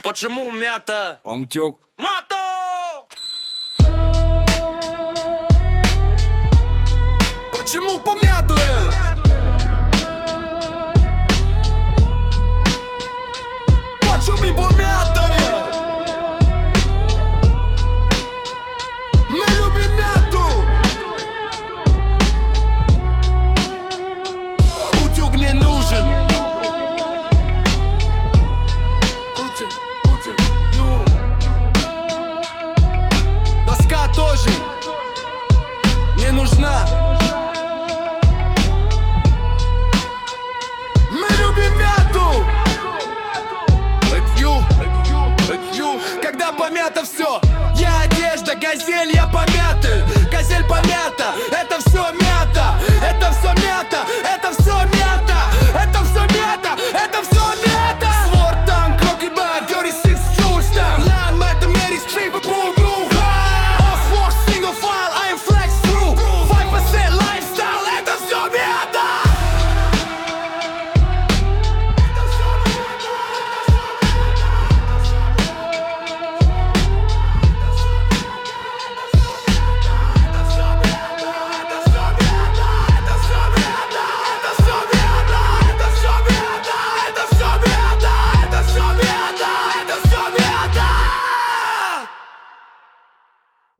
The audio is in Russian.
Почему мята? Антюк. Мато! Почему помятые? Почему помятые? Мы любим мяту. Утюг не нужен. Доска тоже не нужна. Мы любим мяту. Когда помято все.